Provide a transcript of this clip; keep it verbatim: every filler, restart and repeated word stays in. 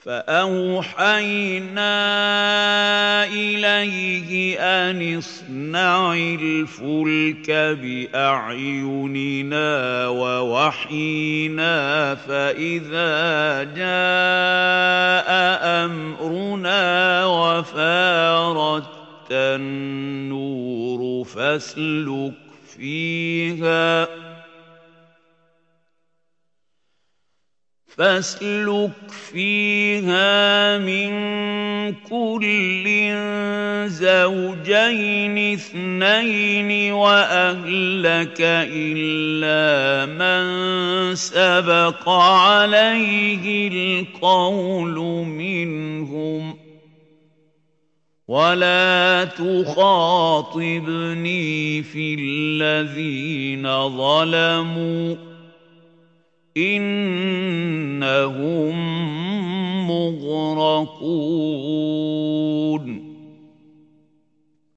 فأوحينا إليه أن اصنع الفلك بأعيننا ووحينا فإذا جاء أمرنا وفارت النور فاسلك فيها فاسلك فيها من كل زوجين اثنين وأهلك إلا من سبق عليه القول منهم ولا تخاطبني في الذين ظلموا إنهم مغرقون